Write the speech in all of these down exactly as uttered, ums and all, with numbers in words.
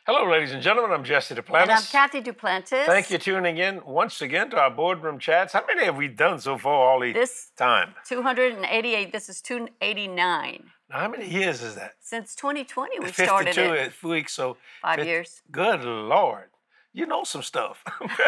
Hello, ladies and gentlemen. I'm Jesse Duplantis. And I'm Kathy Duplantis. Thank you for tuning in once again to our boardroom chats. How many have we done so far all the this time? two hundred eighty-eight. This is two eighty-nine. Now, how many years is that? Since twenty twenty, we started it. fifty-two weeks, so five fifty years. Good Lord. You know some stuff.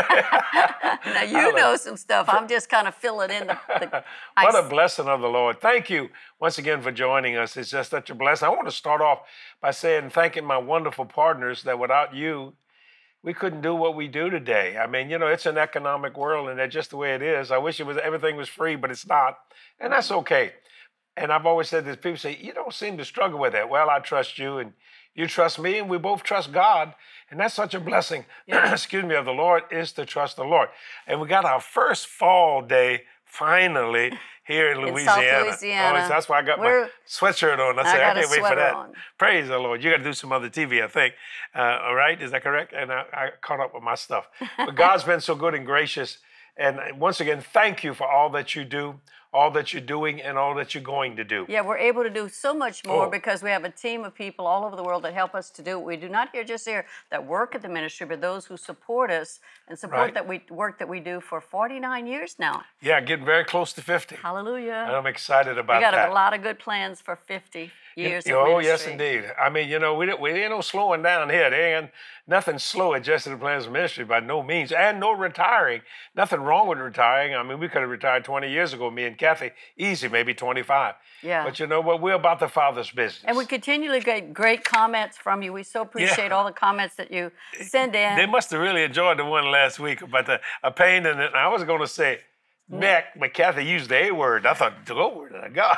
Now, you know some stuff. I'm just kind of filling in the, the What ice. a blessing of the Lord. Thank you once again for joining us. It's just such a blessing. I want to start off by saying thanking my wonderful partners that without you, we couldn't do what we do today. I mean, you know, it's an economic world and that's just the way it is. I wish it was everything was free, but it's not. And that's okay. And I've always said this, people say, you don't seem to struggle with it. Well, I trust you and you trust me and we both trust God. And that's such a blessing, yeah. excuse me, of the Lord is to trust the Lord. And we got our first fall day finally here in, in Louisiana. South Louisiana. Oh, that's why I got We're, my sweatshirt on. I, I said, got I can't a wait for that. on. Praise the Lord. You got to do some other T V, I think. Uh, all right, is that correct? And I, I caught up with my stuff. But God's been so good and gracious. And once again, thank you for all that you do, all that you're doing, and all that you're going to do. Yeah, we're able to do so much more Oh. because we have a team of people all over the world that help us to do it. We do not here just here that work at the ministry, but those who support us and support Right. that we work that we do for forty-nine years now. Yeah, getting very close to fifty. Hallelujah. And I'm excited about We got that. a lot of good plans for fifty years You- of oh, ministry. yes, indeed. I mean, you know, we, we ain't no slowing down here. There ain't nothing slow at Jesse Duplantis Ministry by no means, and no retiring. Nothing wrong with retiring. I mean, we could have retired twenty years ago, me and Kathy, easy, maybe twenty-five. Yeah. But you know what? We're about the Father's business. And we continually get great comments from you. We so appreciate Yeah. all the comments that you send in. They must have really enjoyed the one last week about the a pain in it. I was going to say neck, but Kathy used the A word. I thought, glory to God.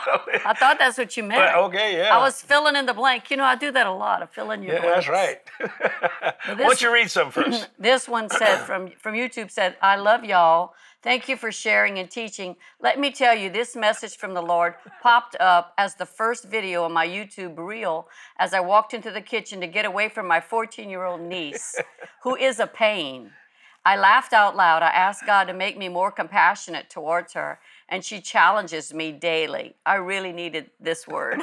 I thought that's what you meant. But, okay, yeah. I was filling in the blank. You know, I do that a lot. I fill in your Yeah, blanks. that's right. this- Why don't you read some first? This one said from, from YouTube said, I love y'all. Thank you for sharing and teaching. Let me tell you, this message from the Lord popped up as the first video on my YouTube reel as I walked into the kitchen to get away from my fourteen-year-old niece, who is a pain. I laughed out loud. I asked God to make me more compassionate towards her, and she challenges me daily. I really needed this word.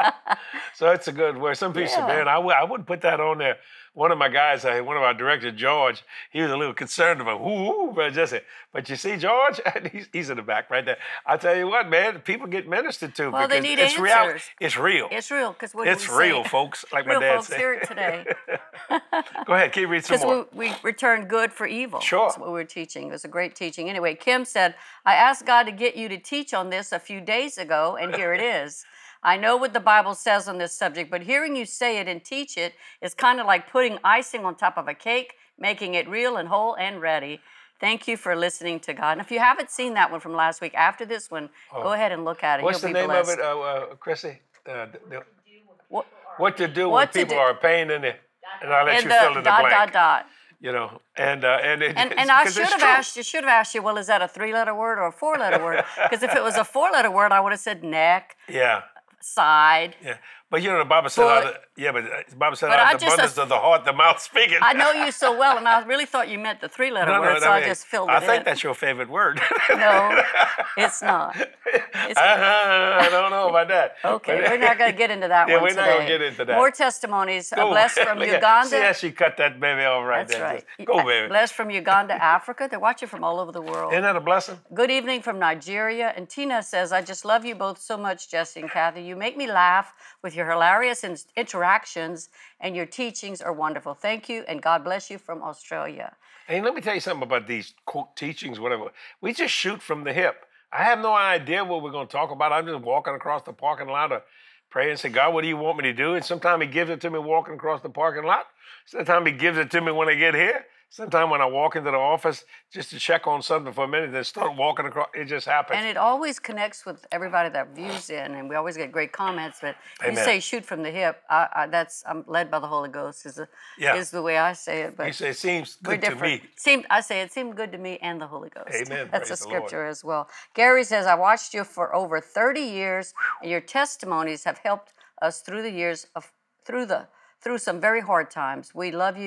So it's a good word. Some people say, Yeah. man, I w- I wouldn't put that on there. One of my guys, uh, one of our directors, George, he was a little concerned about, ooh, ooh, but Jesse. But you see, George, he's, he's in the back right there. I tell you what, man, people get ministered to Well, they because need it's real. answers. It's real. It's real, because what do It's we say? real, folks, like Real my dad folks said. hear it today. Go ahead, keep reading some Because more. we, we returned good for evil. Sure. That's what we were teaching. It was a great teaching. Anyway, Kim said, I asked God to get you to teach on this a few days ago, and here it is. I know what the Bible says on this subject, but hearing you say it and teach it is kind of like putting icing on top of a cake, making it real and whole and ready. Thank you for listening to God. And if you haven't seen that one from last week, after this one, Oh. go ahead and look at it. What's You'll the be name blessed. of it, uh, uh, Chrissy? Uh, the, the, What, what to do What to when people do- are a pain in the, and I'll let and you the fill in the dot, blank. dot, dot. You know, and uh, and it, And, and I 'cause should it's have true. asked you, should have asked you, well, is that a three-letter word or a four-letter word? Because if it was a four-letter word, I would have said neck, Yeah. side. Yeah, but you know the Bible said, But- out of, yeah, but uh, the Bible said, but out I of the just abundance as- of the heart, the mouth speaketh. I know you so well, and I really thought you meant the three-letter no, word, no, so I, I mean, just filled I it think in. that's your favorite word. No, it's not. It's, I don't know about that. okay, But- we're not going to get into that Yeah, one we're today. not gonna get into that. More testimonies. Uh, Go. blessed from Look at- Uganda. See how she cut that baby off right That's there. right. Just go, baby. Blessed from Uganda, Africa. They're watching from all over the world. Isn't that a blessing? Good evening from Nigeria. And Tina says, I just love you both so much, Jesse and Kathy. You make me laugh with your hilarious in- interactions, and your teachings are wonderful. Thank you, and God bless you from Australia. Hey, let me tell you something about these quote teachings, whatever. We just shoot from the hip. I have no idea what we're going to talk about. I'm just walking across the parking lot to pray and say, God, what do you want me to do? And sometimes He gives it to me walking across the parking lot. Sometimes He gives it to me when I get here. Sometimes when I walk into the office just to check on something for a minute, then start walking across. It just happens. And it always connects with everybody that views in, and we always get great comments. But you Amen. say shoot from the hip. I, I, that's I'm led by the Holy Ghost. Is the, Yeah. is the way I say it. But You say it seems we're good to different. me. Seemed I say it seemed good to me and the Holy Ghost. Amen. That's Praise a the Lord. scripture as well. Gary says, I watched you for over thirty years, and your testimonies have helped us through the years of through the through some very hard times. We love you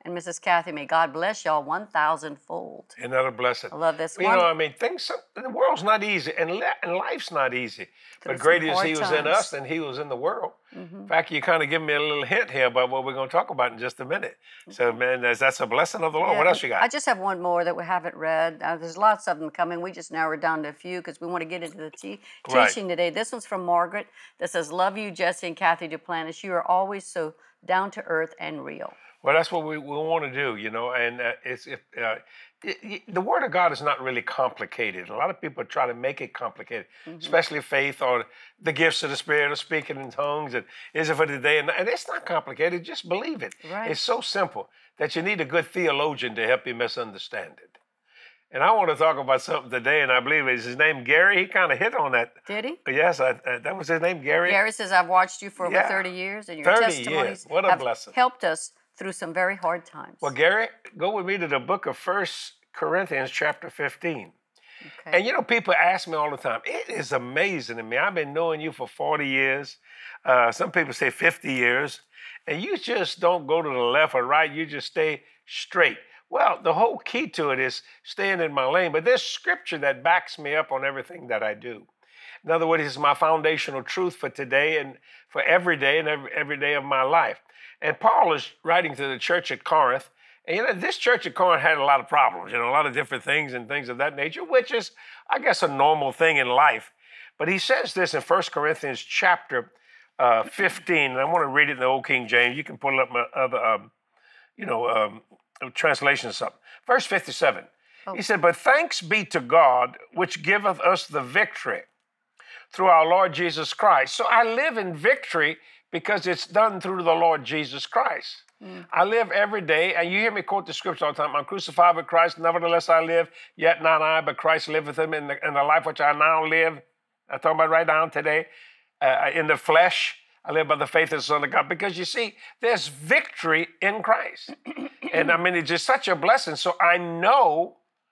and Missus Kathy. May God bless y'all one thousand fold. Another blessing. I love this You one. know, I mean, things, the world's not easy, and, le- and life's not easy. Through But some greater is hard He was in times. us than He was in the world. Mm-hmm. In fact, you kind of give me a little hint here about what we're going to talk about in just a minute. So, man, that's, that's a blessing of the Lord. Yeah, What else you got? I just have one more that we haven't read. Uh, there's lots of them coming. We just narrowed down to a few because we want to get into the te- Right. teaching today. This one's from Margaret that says, "Love you, Jesse and Kathy Duplantis. You are always so down to earth and real." Well, that's what we, we want to do, you know, and uh, it's if uh, it, it, the Word of God is not really complicated. A lot of people try to make it complicated, Mm-hmm. especially faith or the gifts of the Spirit or speaking in tongues. And is it for today? And, and it's not complicated. Just believe it. Right. It's so simple that you need a good theologian to help you misunderstand it. And I want to talk about something today, and I believe it's his name, Gary. He kind of hit on that. Did he? Yes, I, uh, that was his name, Gary. Gary says, "I've watched you for over Yeah. thirty years, and your thirty testimonies years. What a have blessing. helped us through some very hard times." Well, Gary, go with me to the book of First Corinthians chapter fifteen. Okay. And you know, people ask me all the time, it is amazing to me. I've been knowing you for forty years. Uh, some people say fifty years. And you just don't go to the left or right. You just stay straight. Well, the whole key to it is staying in my lane. But there's scripture that backs me up on everything that I do. In other words, it's my foundational truth for today and for every day and every, every day of my life. And Paul is writing to the church at Corinth. And you know, this church at Corinth had a lot of problems, you know, a lot of different things and things of that nature, which is, I guess, a normal thing in life. But he says this in First Corinthians chapter uh, fifteen, and I want to read it in the Old King James. You can pull up my other, um, you know, um, translation or something. Verse fifty-seven. Oh. He said, "But thanks be to God, which giveth us the victory through our Lord Jesus Christ." So I live in victory because it's done through the Lord Jesus Christ. Mm. I live every day, and you hear me quote the scripture all the time. "I'm crucified with Christ, nevertheless I live, yet not I, but Christ liveth in, in, the, in the life which I now live." I'm talking about right now today. Uh, in the flesh, I live by the faith of the Son of God. Because you see, there's victory in Christ. And I mean, it's just such a blessing. So I know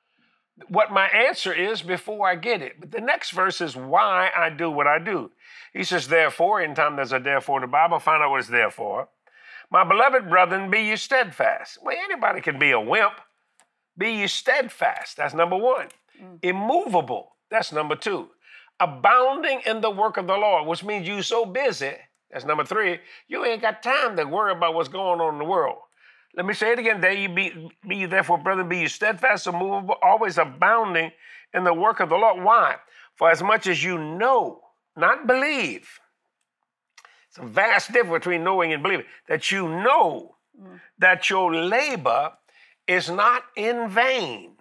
what my answer is before I get it. But the next verse is why I do what I do. He says, "Therefore," anytime there's a therefore in the Bible, find out what it's there for. "My beloved brethren, be ye steadfast." Well, anybody can be a wimp. Be ye steadfast. That's number one. Mm. Immovable. That's number two. Abounding in the work of the Lord, which means you're so busy. That's number three. You ain't got time to worry about what's going on in the world. Let me say it again. There you be, be ye therefore, brethren, be ye steadfast, immovable, always abounding in the work of the Lord. Why? For as much as you know, not believe. It's a vast difference between knowing and believing. That you know mm. that your labor is not in vain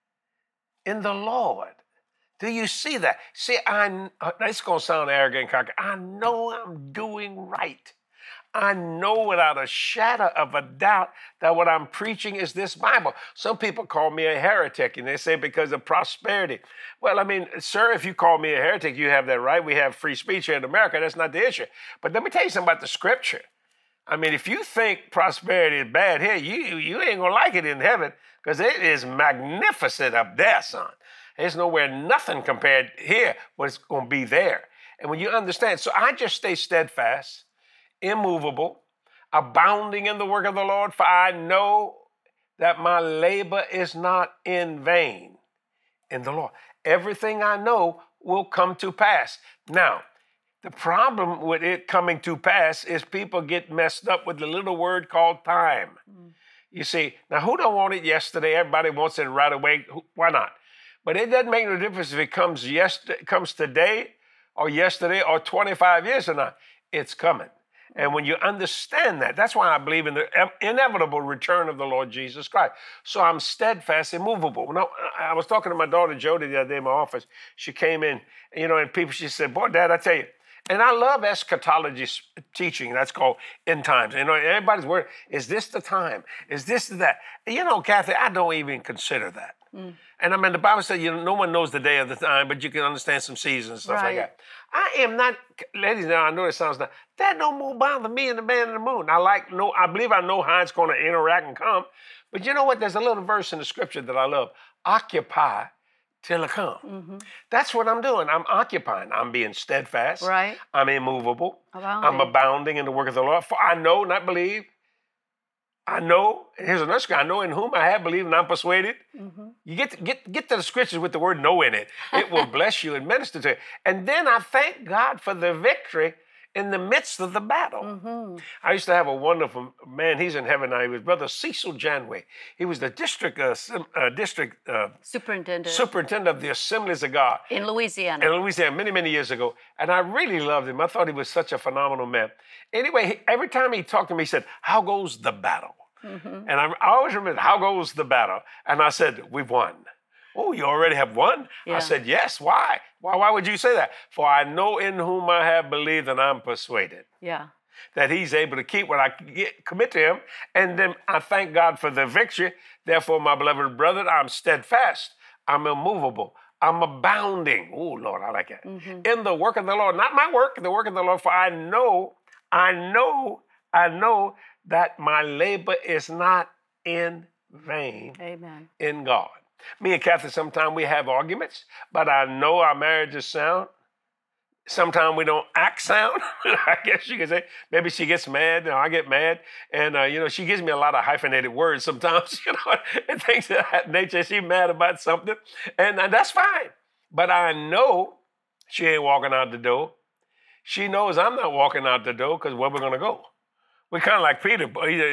in the Lord. Do you see that? See, I, it's going to sound arrogant and cocky. I know I'm doing right. I know without a shadow of a doubt that what I'm preaching is this Bible. Some people call me a heretic, and they say because of prosperity. Well, I mean, sir, if you call me a heretic, you have that right. We have free speech here in America. That's not the issue. But let me tell you something about the scripture. I mean, if you think prosperity is bad here, you, you ain't going to like it in heaven because it is magnificent up there, son. There's nowhere nothing compared here what's going to be there. And when you understand, so I just stay steadfast, immovable, abounding in the work of the Lord, for I know that my labor is not in vain in the Lord. Everything I know will come to pass. Now, the problem with it coming to pass is people get messed up with the little word called time. Mm. You see, now who don't want it yesterday? Everybody wants it right away. Why not? But it doesn't make no difference if it comes yesterday, comes today or yesterday or twenty-five years from now. It's coming. And when you understand that, that's why I believe in the inevitable return of the Lord Jesus Christ. So I'm steadfast, immovable. Now, I was talking to my daughter, Jody, the other day in my office. She came in, you know, and people, she said, "Boy, Dad, I tell you," and I love eschatology teaching. That's called end times. You know, everybody's worried, is this the time? Is this that? You know, Kathy, I don't even consider that. Mm. And I mean, the Bible says, you know, no one knows the day of the time, but you can understand some seasons and stuff right. like that. I am not, ladies, now I know it sounds like, that no more bother me and the man in the moon. I like, no, I believe I know how it's going to interact and come. But you know what? There's a little verse in the scripture that I love. Occupy till I come. Mm-hmm. That's what I'm doing. I'm occupying. I'm being steadfast. Right. I'm immovable. Abounding. I'm abounding in the work of the Lord. For I know, not believe, I know, and here's another scripture, I know in whom I have believed and I'm persuaded. Mm-hmm. You get to, get, get to the scriptures with the word know in it. It will bless you and minister to you. And then I thank God for the victory in the midst of the battle. Mm-hmm. I used to have a wonderful man, he's in heaven now, he was Brother Cecil Janway. He was the district uh, uh, district uh, superintendent. superintendent of the Assemblies of God. In Louisiana. In Louisiana, many, many years ago. And I really loved him. I thought he was such a phenomenal man. Anyway, he, every time he talked to me, he said, how goes the battle? Mm-hmm. And I, I always remember, how goes the battle? And I said, we've won. Oh, you already have won? Yeah. I said, yes. Why? Why? Why would you say that? For I know in whom I have believed and I'm persuaded. Yeah. That he's able to keep what I get, commit to him. And then I thank God for the victory. Therefore, my beloved brother, I'm steadfast. I'm immovable. I'm abounding. Oh, Lord, I like it. Mm-hmm. In the work of the Lord. Not my work, the work of the Lord. For I know, I know, I know that my labor is not in vain. Amen. In God. Me and Kathy, sometimes we have arguments, but I know our marriage is sound. Sometimes we don't act sound. I guess you could say. Maybe she gets mad, and I get mad. And, uh, you know, she gives me a lot of hyphenated words sometimes, you know, and things of that nature. She's mad about something, and, and that's fine. But I know she ain't walking out the door. She knows I'm not walking out the door because where we're going to go. We're kind of like Peter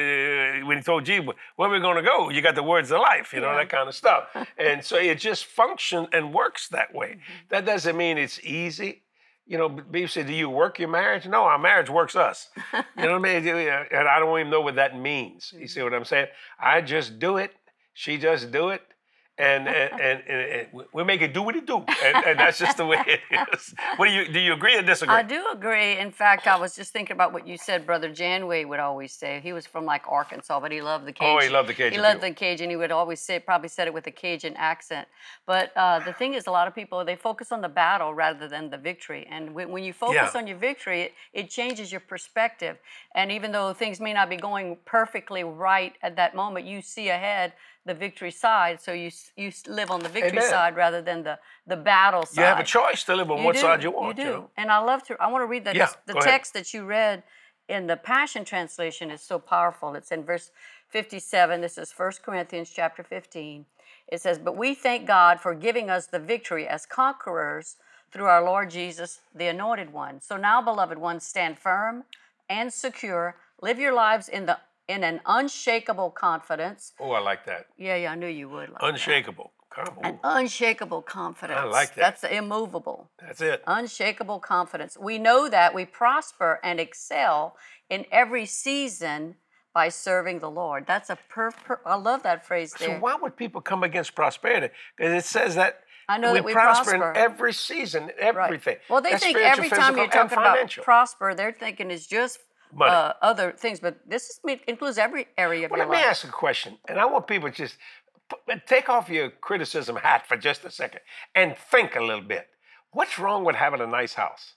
when he told Jesus, where are we going to go? You got the words of life, you know, yeah. that kind of stuff. And so it just functions and works that way. Mm-hmm. That doesn't mean it's easy. You know, people say, do you work your marriage? No, our marriage works us. You know what I mean? And I don't even know what that means. You see what I'm saying? I just do it. She just do it. And, and, and, and we make it do what it do. And, and that's just the way it is. What do you, do you agree or disagree? I do agree. In fact, I was just thinking about what you said Brother Janway would always say. He was from like Arkansas, but he loved the Cajun. Oh, he loved the Cajun. He loved the Cajun. He would always say, probably said it with a Cajun accent. But uh, the thing is, a lot of people, they focus on the battle rather than the victory. And when, when you focus yeah. on your victory, it, it changes your perspective. And even though things may not be going perfectly right at that moment, you see ahead the victory side, so you you live on the victory Amen. Side rather than the, the battle side. You have a choice to live on you what do, side you want. You do, you know? And I love to. I want to read that. Yeah, the go text ahead. that you read in the Passion Translation is so powerful. It's in verse fifty-seven. This is First Corinthians chapter fifteen. It says, "But we thank God for giving us the victory as conquerors through our Lord Jesus, the Anointed One. So now, beloved ones, stand firm and secure. Live your lives in the in an unshakable confidence." Oh, I like that. Yeah, yeah, I knew you would. Like unshakable. That. An unshakable confidence. I like that. That's immovable. That's it. Unshakable confidence. We know that we prosper and excel in every season by serving the Lord. That's a per, per I love that phrase there. So why would people come against prosperity? Because it says that I know we, that we prosper, prosper in every season, everything. Right. Well, they That's think every time you're talking about prosper, they're thinking it's just Uh, other things, but this is, includes every area of well, your life. Let me ask a question, and I want people to just put, take off your criticism hat for just a second and think a little bit. What's wrong with having a nice house?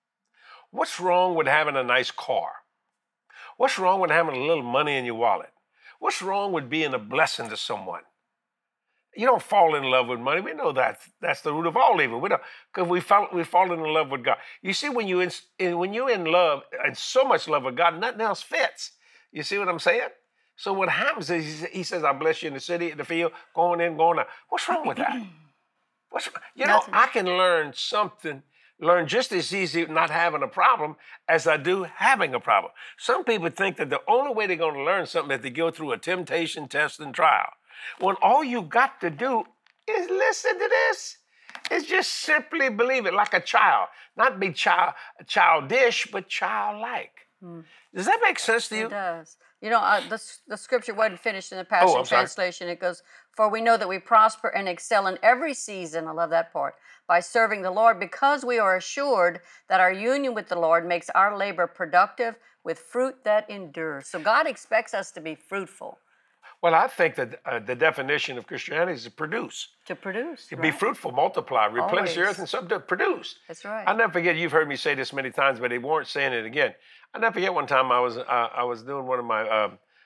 What's wrong with having a nice car? What's wrong with having a little money in your wallet? What's wrong with being a blessing to someone? You don't fall in love with money. We know that that's the root of all evil. We don't, because we fall we fall in love with God. You see, when you in, when you're in love and so much love with God, nothing else fits. You see what I'm saying? So what happens is he says, "I bless you in the city, in the field, going in, going out." What's wrong with that? What's you know? Nothing. I can learn something, learn just as easy not having a problem as I do having a problem. Some people think that the only way they're going to learn something is to go through a temptation, test, and trial. When all you got to do is listen to this. It's just simply believe it like a child. Not be child, childish, but childlike. Mm. Does that make sense to you? It does. You know, uh, the, the scripture wasn't finished in the Passion oh, Translation. It goes, "For we know that we prosper and excel in every season," I love that part, "by serving the Lord, because we are assured that our union with the Lord makes our labor productive with fruit that endures." So God expects us to be fruitful. Well, I think that uh, the definition of Christianity is to produce. To produce, To right. be fruitful, multiply, replenish Always. the earth, and something to produce. That's right. I'll never forget, you've heard me say this many times, but they weren't saying it again. I'll never forget one time I was uh, I was doing one of my uh,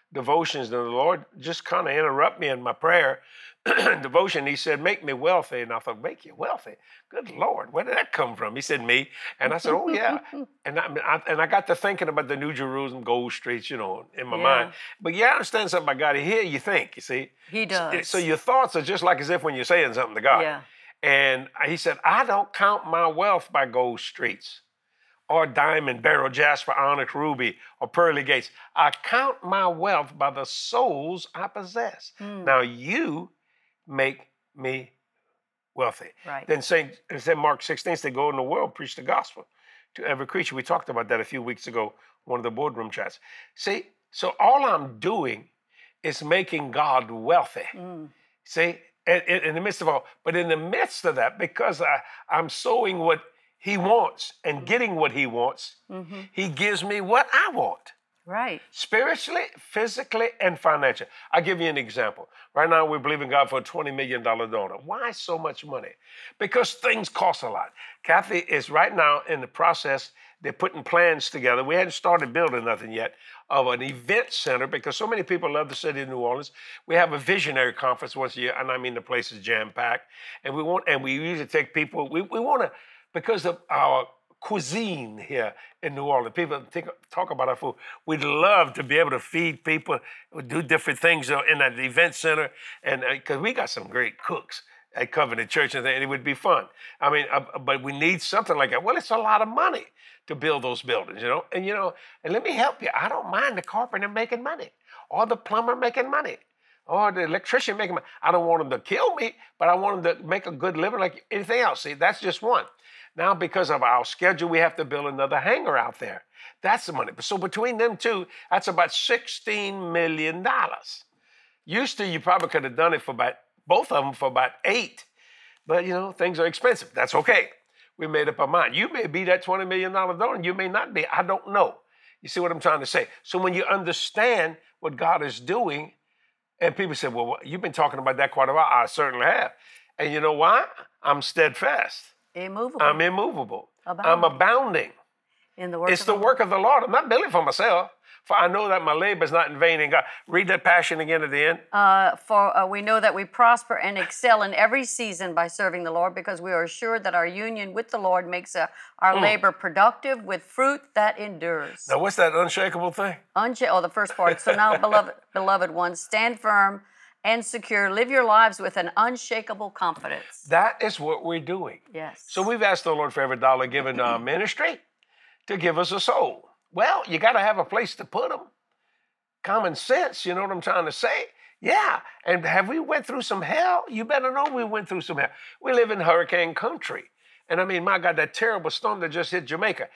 devotions, and the Lord just kind of interrupt me in my prayer devotion. He said, make me wealthy. And I thought, make you wealthy? Good Lord, where did that come from? He said, me. And I said, oh, yeah. And I, I, and I got to thinking about the New Jerusalem gold streets, you know, in my Yeah. mind. But yeah, I understand something about God. Here you think, you see. He does. So your thoughts are just like as if when you're saying something to God. Yeah. And he said, I don't count my wealth by gold streets or diamond, beryl, jasper, onyx, ruby, or pearly gates. I count my wealth by the souls I possess. Mm. Now you make me wealthy. Right. Then Saint, Saint Mark sixteen said, go in the world, preach the gospel to every creature. We talked about that a few weeks ago, one of the boardroom chats. See, so all I'm doing is making God wealthy. Mm. See, in, in the midst of all, but in the midst of that, because I, I'm sowing what he wants and getting what he wants, Mm-hmm. he gives me what I want. Right. Spiritually, physically, and financially. I'll give you an example. Right now, we're believing God for a twenty million dollars donor. Why so much money? Because things cost a lot. Kathy is right now in the process. They're putting plans together. We hadn't started building nothing yet of an event center because so many people love the city of New Orleans. We have a visionary conference once a year, and I mean the place is jam-packed. And we want, and we usually take people, we, we want to, because of our cuisine here in New Orleans. People think, talk about our food. We'd love to be able to feed people, do different things in that event center, and because uh, we got some great cooks at Covenant Church, and it would be fun. I mean, uh, but we need something like that. Well, it's a lot of money to build those buildings, you know. And you know, and let me help you. I don't mind the carpenter making money, or the plumber making money, or the electrician making money. I don't want them to kill me, but I want them to make a good living like anything else. See, that's just one. Now, because of our schedule, we have to build another hangar out there. That's the money. So between them two, that's about sixteen million dollars. Used to, you probably could have done it for about, both of them for about eight. But, you know, things are expensive. That's okay. We made up our mind. You may be that twenty million dollars donor. You may not be. I don't know. You see what I'm trying to say? So when you understand what God is doing, and people say, well, you've been talking about that quite a while. I certainly have. And you know why? I'm steadfast. Immovable. I'm immovable. Abounding. I'm abounding. In the work It's of the the work of the Lord. I'm not building for myself, for I know that my labor is not in vain in God. Read that passion again at the end. Uh, for uh, we know that we prosper and excel in every season by serving the Lord, because we are assured that our union with the Lord makes uh, our Mm. labor productive with fruit that endures. Now, what's that unshakable thing? Unsha- oh, the first part. So now, beloved, beloved ones, stand firm and secure. Live your lives with an unshakable confidence. That is what we're doing. Yes. So we've asked the Lord for every dollar given to our ministry to give us a soul. Well, you got to have a place to put them. Common sense, you know what I'm trying to say? Yeah. And have we went through some hell? You better know we went through some hell. We live in hurricane country. And I mean, my God, that terrible storm that just hit Jamaica.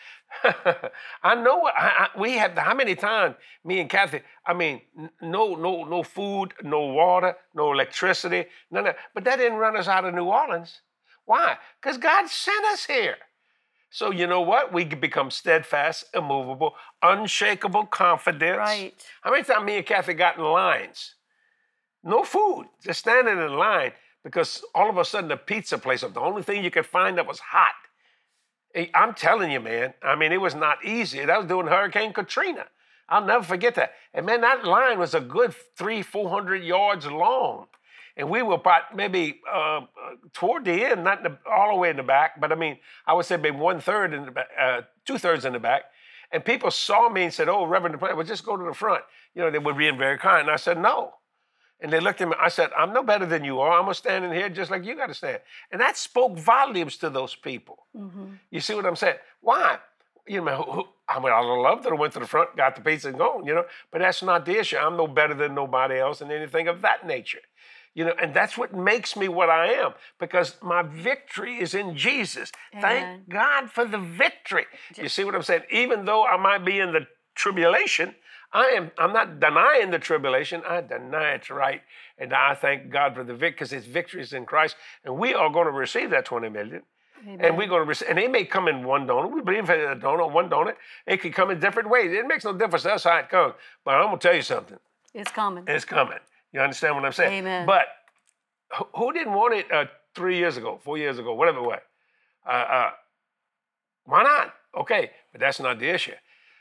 I know I, I, we have, how many times, me and Kathy, I mean, no, no, no food, no water, no electricity, none of that. But that didn't run us out of New Orleans. Why? Because God sent us here. So you know what? We can become steadfast, immovable, unshakable confidence. Right. How many times me and Kathy got in lines? No food, just standing in line. Because all of a sudden the pizza place was the only thing you could find that was hot. I'm telling you, man, I mean, it was not easy. That was during Hurricane Katrina. I'll never forget that. And man, that line was a good three, four hundred yards long. And we were about maybe uh, toward the end, not the, all the way in the back, but I mean, I would say maybe one third in the back, uh, two thirds in the back. And people saw me and said, oh, Reverend, well, just go to the front. You know, they were being very kind. And I said, no. And they looked at me, I said, I'm no better than you are. I'm going to stand in here just like you got to stand. And that spoke volumes to those people. Mm-hmm. You see what I'm saying? Why? You know, who, who, I mean, I loved it. I went to the front, got the pizza and gone, you know. But that's not the issue. I'm no better than nobody else and anything of that nature. You know, and that's what makes me what I am, because my victory is in Jesus. Amen. Thank God for the victory. You see what I'm saying? Even though I might be in the tribulation, I am, I'm not denying the tribulation. I deny it's right. And I thank God for the victory, because his victory is in Christ. And we are going to receive that twenty million. Amen. And we're going to receive, and it may come in one donor. We believe in a donor, one donor. It could come in different ways. It makes no difference to us how it comes. But I'm going to tell you something. It's coming. It's coming. You understand what I'm saying? Amen. But who didn't want it uh, three years ago, four years ago, whatever it was? Uh, uh, why not? Okay, but that's not the issue.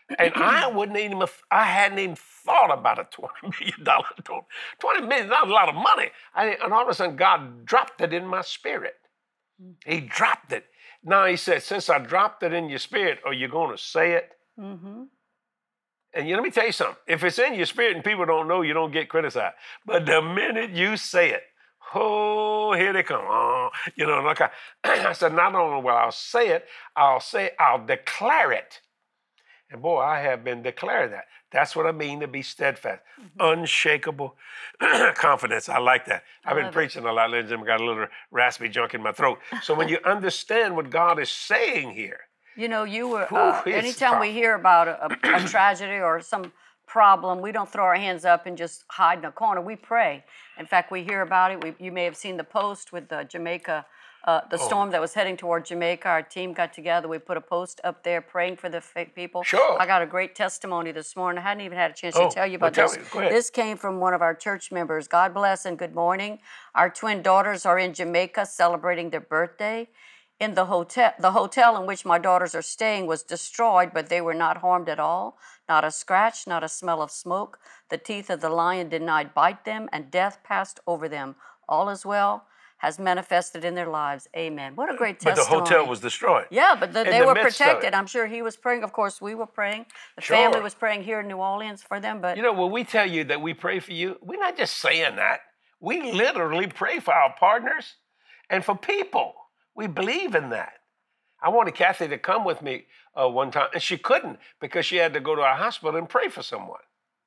And I wouldn't even, I hadn't even thought about a twenty million dollars. twenty million dollars is not a lot of money. I, and all of a sudden, God dropped it in my spirit. He dropped it. Now he said, since I dropped it in your spirit, are you going to say it? Mm-hmm. And you, let me tell you something. If it's in your spirit and people don't know, you don't get criticized. But the minute you say it, oh, here they come. Oh, you know, like I, I said, not only will I say it, I'll say, I'll declare it. And boy, I have been declaring that. That's what I mean to be steadfast, mm-hmm. unshakable confidence. I like that. I've been preaching it. a lot, Lindsay. I've got a little raspy junk in my throat. So when you understand what God is saying here. You know, you were, uh, anytime we hear about a, a, a tragedy or some problem, we don't throw our hands up and just hide in a corner. We pray. In fact, we hear about it. We, you may have seen the post with the Jamaica Uh, the oh. storm that was heading toward Jamaica. Our team got together. We put a post up there praying for the people. Sure. I got a great testimony this morning. I hadn't even had a chance oh, to tell you about well, this. Tell me. Go ahead. This came from one of our church members. God bless and good morning. Our twin daughters are in Jamaica celebrating their birthday. In the hotel, the hotel in which my daughters are staying was destroyed, but they were not harmed at all. Not a scratch, not a smell of smoke. The teeth of the lion did not bite them, and death passed over them. All is well. Has manifested in their lives. Amen. What a great testimony. But the hotel was destroyed. Yeah, but the, they the were protected. I'm sure he was praying. Of course, we were praying. The sure. family was praying here in New Orleans for them. But you know, when we tell you that we pray for you, we're not just saying that. We literally pray for our partners and for people. We believe in that. I wanted Kathy to come with me uh, one time, and she couldn't because she had to go to a hospital and pray for someone.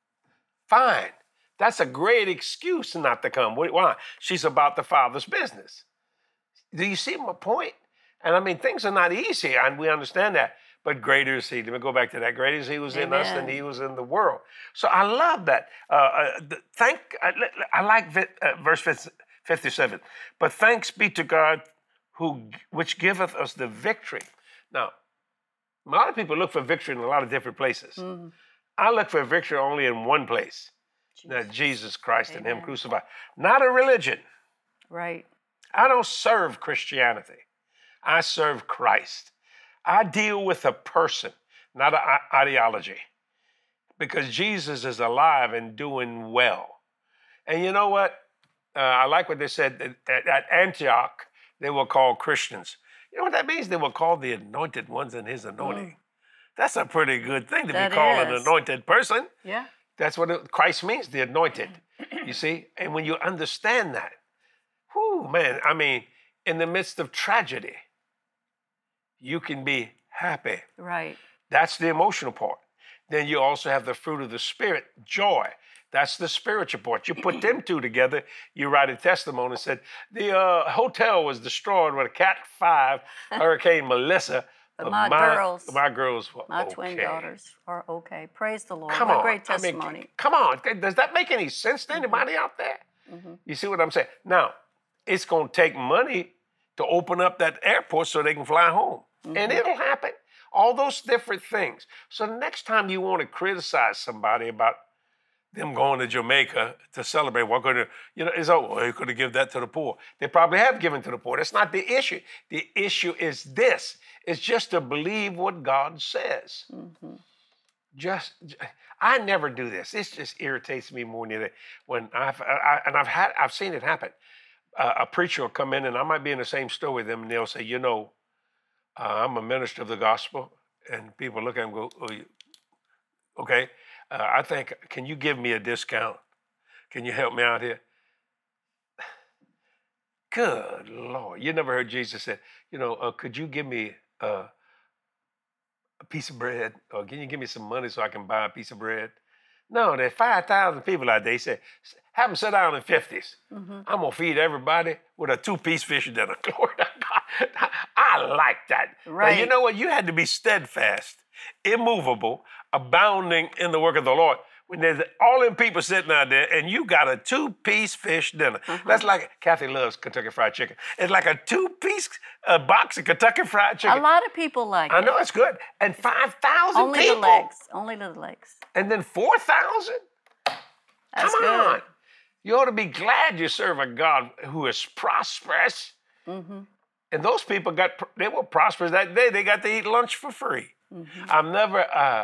Fine. That's a great excuse not to come. Why? She's about the Father's business. Do you see my point? And I mean, things are not easy, and we understand that. But greater is He. Let me go back to that. Greater is He who's in us than He was in the world. So I love that. Uh, uh, thank. I, I like uh, verse fifty-seven. But thanks be to God, who which giveth us the victory. Now, a lot of people look for victory in a lot of different places. Mm-hmm. I look for victory only in one place. Jesus. That Jesus Christ Amen. And Him crucified. Not a religion. Right. I don't serve Christianity. I serve Christ. I deal with a person, not an ideology. Because Jesus is alive and doing well. And you know what? Uh, I like what they said. At, at Antioch, they were called Christians. You know what that means? They were called the anointed ones in His anointing. Mm. That's a pretty good thing to that be called is. An anointed person. Yeah. That's what it, Christ means, the anointed, you see? And when you understand that, whoo, man, I mean, in the midst of tragedy, you can be happy. Right. That's the emotional part. Then you also have the fruit of the Spirit, joy. That's the spiritual part. You put them two together, you write a testimony and said, the uh, hotel was destroyed with a Cat five, Hurricane Melissa. But my, my girls, my girls were my okay. twin daughters are okay. Praise the Lord. Come what on. a great testimony. I mean, come on. Does that make any sense to anybody mm-hmm. out there? Mm-hmm. You see what I'm saying? Now, it's going to take money to open up that airport so they can fly home. Mm-hmm. And it'll happen. All those different things. So the next time you want to criticize somebody about them going to Jamaica to celebrate, what could you know, it's oh, well, they could have given that to the poor. They probably have given to the poor. That's not the issue. The issue is this. It's just to believe what God says. Mm-hmm. Just, I never do this. This just irritates me more than anything. When I've, I, and I've had, I've seen it happen. Uh, a preacher will come in, and I might be in the same store with them, and they'll say, you know, uh, I'm a minister of the gospel, and people look at him and go, oh, you, okay. Uh, I think, can you give me a discount? Can you help me out here? Good Lord. You never heard Jesus say, you know, uh, could you give me uh, a piece of bread? Or can you give me some money so I can buy a piece of bread? No, there are five thousand people out there. He said, have them sit down in fifties. Mm-hmm. I'm going to feed everybody with a two-piece fish dinner. Glory to God. I like that. Right. But you know what? You had to be steadfast, immovable, abounding in the work of the Lord. When there's all them people sitting out there and you got a two-piece fish dinner. Uh-huh. That's like, Kathy loves Kentucky Fried Chicken. It's like a two-piece uh, box of Kentucky Fried Chicken. A lot of people like I it. I know, it's good. And five thousand Only people. Only the legs. Only the legs. And then four thousand? That's Come good. on. You ought to be glad you serve a God who is prosperous. Mm-hmm. And those people got, they were prosperous that day. They got to eat lunch for free. Mm-hmm. I've never, uh,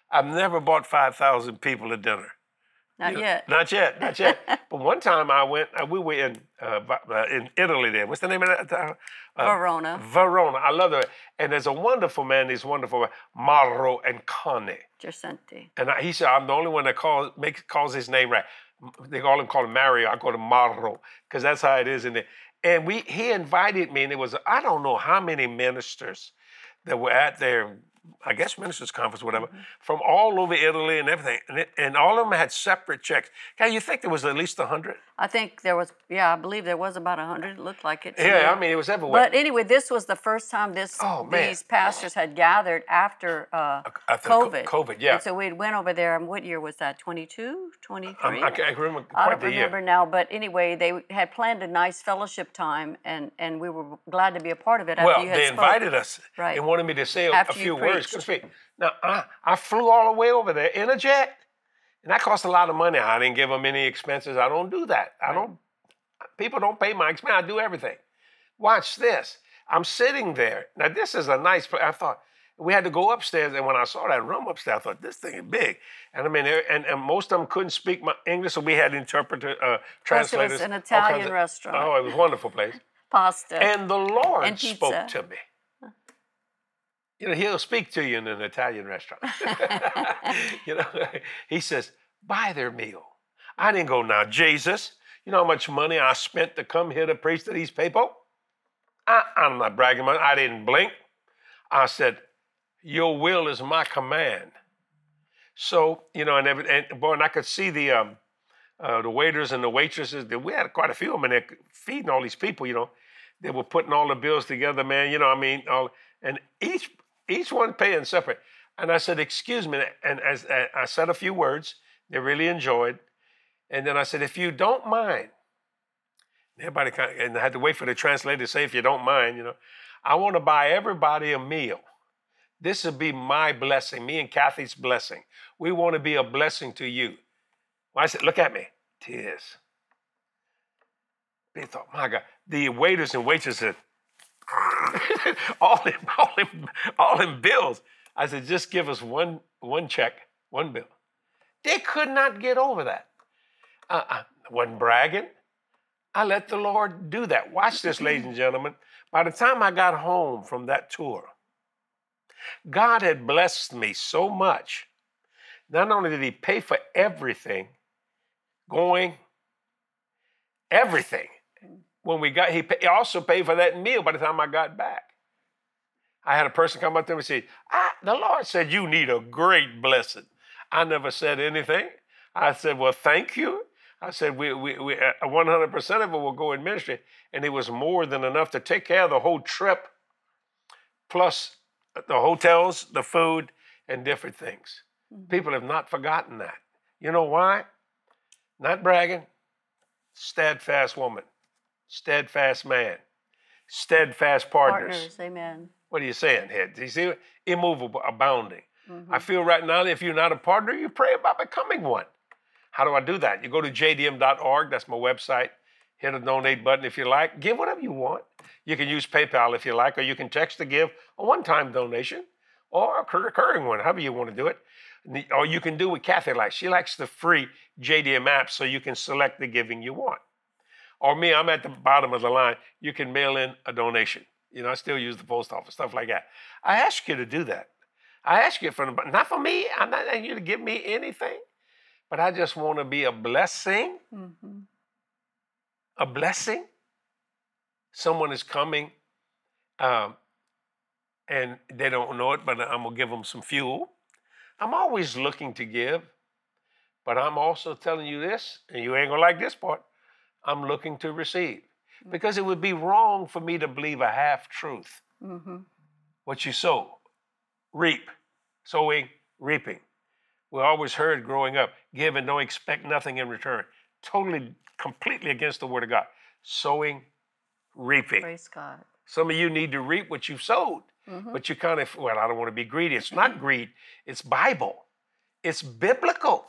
I've never bought five thousand people a dinner. Not You know, yet. Not yet, not yet. But one time I went, uh, we were in uh, Va- uh, in Italy there. What's the name of that town? Uh, Verona. Verona. I love that. And there's a wonderful man, these wonderful Mauro and Connie. Giuseppe. And I, he said, I'm the only one that calls makes calls his name right. They all him call him Mario. I call him Mauro because that's how it is in there. And we he invited me, and it was I don't know how many ministers that were at their, I guess ministers conference, whatever, Mm-hmm. from all over Italy and everything, and, it, and all of them had separate checks. Can you think there was at least a hundred? I think there was, yeah, I believe there was about a hundred. It looked like it. to me. Yeah, I mean it was everywhere. But anyway, this was the first time this Oh, man. these pastors had gathered after uh, After co- COVID. COVID, yeah. And so we went over there. And what year was that? twenty-two, twenty-three? I, I can't remember I quite don't the year. remember now, but anyway, they had planned a nice fellowship time, and, and we were glad to be a part of it. After Well, you had they spoke. invited us Right. and wanted me to say a, a After you few words. preached. Couldn't speak. Now, I, I flew all the way over there in a jet, and that cost a lot of money. I didn't give them any expenses. I don't do that. I don't. People don't pay my expense. I do everything. Watch this. I'm sitting there. Now, this is a nice place. I thought we had to go upstairs, and when I saw that room upstairs, I thought this thing is big. And I mean, there- and, and most of them couldn't speak my English, so we had interpreter, uh, Plus, it was translators. an all kinds Italian of- restaurant. Oh, it was a wonderful place. Pasta. And the Lord And pizza. spoke to me. You know, he'll speak to you in an Italian restaurant. You know, he says, buy their meal. I didn't go, now, Jesus, you know how much money I spent to come here to preach to these people? I, I'm not bragging, man. I didn't blink. I said, your will is my command. So, you know, and, every, and boy, and I could see the um, uh, the waiters and the waitresses. We had quite a few of them in there feeding all these people, you know. They were putting all the bills together, man. You know, I mean, all, and each each one paying separate. And I said, excuse me. And as I said a few words, they really enjoyed. And then I said, if you don't mind, everybody kind of, and I had to wait for the translator to say, if you don't mind, you know, I want to buy everybody a meal. This would be my blessing, me and Kathy's blessing. We want to be a blessing to you. Well, I said, look at me. Tears. They thought, my God. The waiters and waitresses said, all them, all them, all them bills. I said, just give us one, one check, one bill. They could not get over that. Uh, I wasn't bragging. I let the Lord do that. Watch this, ladies and gentlemen. By the time I got home from that tour, God had blessed me so much. Not only did he pay for everything, going, everything. When we got, he, pay, he also paid for that meal by the time I got back. I had a person come up to me and say, ah, the Lord said you need a great blessing. I never said anything. I said, well, thank you. I said, we, we, we uh, one hundred percent of it will go in ministry. And it was more than enough to take care of the whole trip, plus the hotels, the food, and different things. Mm-hmm. People have not forgotten that. You know why? Not bragging. Steadfast woman, steadfast man, steadfast partners. Partners, amen. What are you saying here? Do you see? Immovable, abounding. Mm-hmm. I feel right now that if you're not a partner, you pray about becoming one. How do I do that? You go to j d m dot org. That's my website. Hit the donate button if you like. Give whatever you want. You can use PayPal if you like, or you can text to give a one-time donation or a recurring one, however you want to do it. Or you can do what Kathy likes. She likes the free J D M app so you can select the giving you want. Or me, I'm at the bottom of the line. You can mail in a donation. You know, I still use the post office, stuff like that. I ask you to do that. I ask you for, not for me. I'm not asking you to give me anything. But I just want to be a blessing. Mm-hmm. A blessing. Someone is coming um, and they don't know it, but I'm going to give them some fuel. I'm always looking to give, but I'm also telling you this, and you ain't going to like this part, I'm looking to receive. Because it would be wrong for me to believe a half-truth. Mm-hmm. What you sow, reap. Sowing, reaping. We always heard growing up, give and don't expect nothing in return. Totally, completely against the word of God. Sowing, reaping. Praise God. Some of you need to reap what you've sowed. Mm-hmm. But you kind of, well, I don't want to be greedy. It's not greed. It's Bible. It's biblical.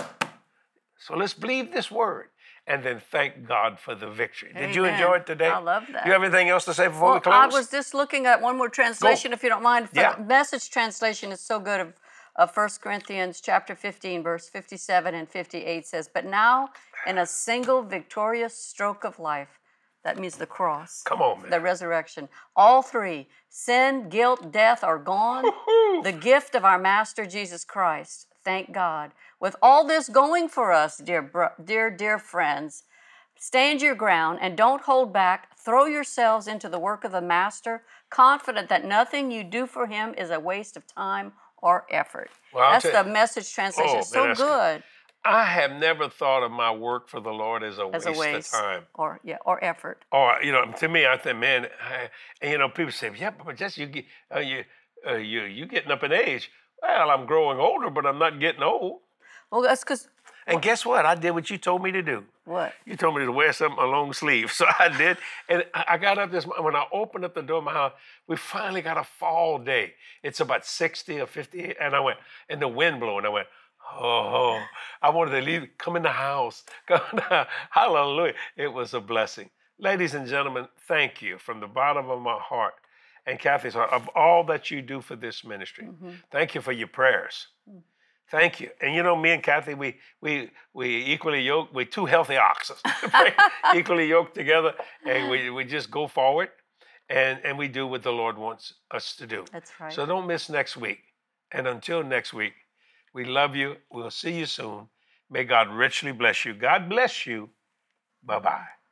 So let's believe this word and then thank God for the victory. Amen. Did you enjoy it today? I love that. Do you have anything else to say before well, we close? I was just looking at one more translation, Go. if you don't mind. Yeah. The Message translation is so good of of First Corinthians chapter fifteen, verse fifty-seven and fifty-eight says, "But now in a single victorious stroke of life," that means the cross. Come on, man. The resurrection. All three, sin, guilt, death, are gone. Woo-hoo. The gift of our Master Jesus Christ. Thank God. With all this going for us, dear, bro- dear, dear friends, stand your ground and don't hold back. Throw yourselves into the work of the Master, confident that nothing you do for him is a waste of time or effort. Well, That's tell the you- Message translation. Oh, It's so man, that's good. good. I have never thought of my work for the Lord as a, As waste, a waste of time. or yeah or effort. Or, you know, to me, I think, man, I, and, you know, people say, yeah, but just you get, uh, you, uh, you, you getting up in age. Well, I'm growing older, but I'm not getting old. Well, that's because And guess what? I did what you told me to do. what? You told me to wear something, a long sleeve. So I did. And I I got up this, when I opened up the door of my house, we finally got a fall day. It's about sixty or fifty. And I went, and the wind blowing. I went, oh, I wanted to leave, come in the house. Come down. Hallelujah. It was a blessing. Ladies and gentlemen, thank you from the bottom of my heart and Kathy's heart of all that you do for this ministry. Mm-hmm. Thank you for your prayers. Thank you. And you know, me and Kathy, we we we equally yoked. We're two healthy oxen, equally yoked together, and we, we just go forward, and, and we do what the Lord wants us to do. That's right. So don't miss next week. And until next week, we love you. We'll see you soon. May God richly bless you. God bless you. Bye-bye.